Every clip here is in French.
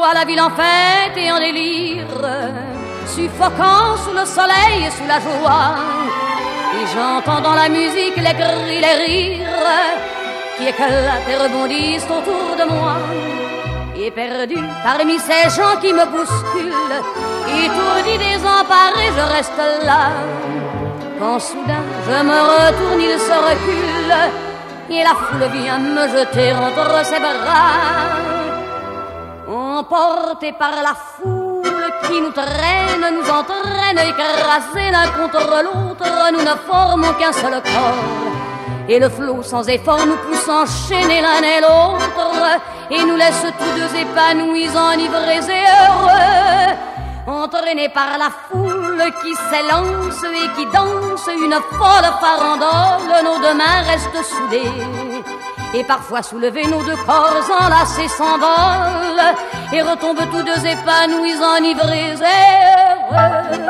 vois la ville en fête et en délire, suffocant sous le soleil et sous la joie. Et j'entends dans la musique les cris, les rires qui éclatent et rebondissent autour de moi. Et perdu parmi ces gens qui me bousculent, étourdi, désemparé, je reste là. Quand soudain je me retourne, il se recule, et la foule vient me jeter entre ses bras. Emportés par la foule qui nous traîne, nous entraîne, écrasés l'un contre l'autre, nous ne formons qu'un seul corps. Et le flot sans effort nous pousse enchaîner l'un et l'autre, et nous laisse tous deux épanouis, enivrés et heureux. Entraînés par la foule qui s'élance et qui danse une folle farandole, nos deux mains restent soudées. Et parfois soulevés, nos deux corps enlacés s'envolent et retombent tous deux épanouis, enivrés et heureux.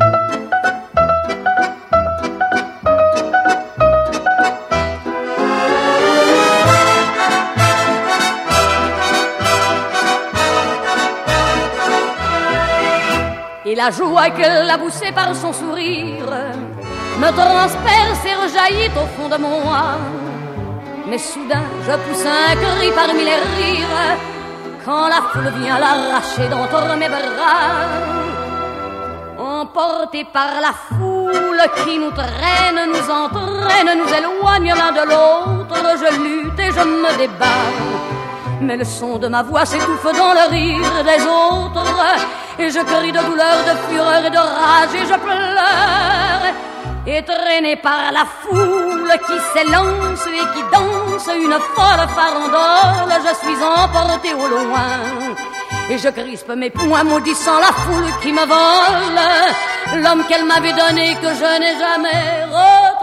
Et la joie qu'elle a poussée par son sourire me transperce et rejaillit au fond de moi. Mais soudain je pousse un cri parmi les rires quand la foule vient l'arracher d'entre mes bras. Emportés par la foule qui nous traîne, nous entraîne, nous éloigne l'un de l'autre, je lutte et je me débat. Mais le son de ma voix s'étouffe dans le rire des autres, et je crie de douleur, de fureur et de rage, et je pleure. Et traîné par la foule qui s'élance et qui danse une folle farandole, je suis emporté au loin. Et je crispe mes poings maudissant la foule qui me vole l'homme qu'elle m'avait donné, que je n'ai jamais retrouvé.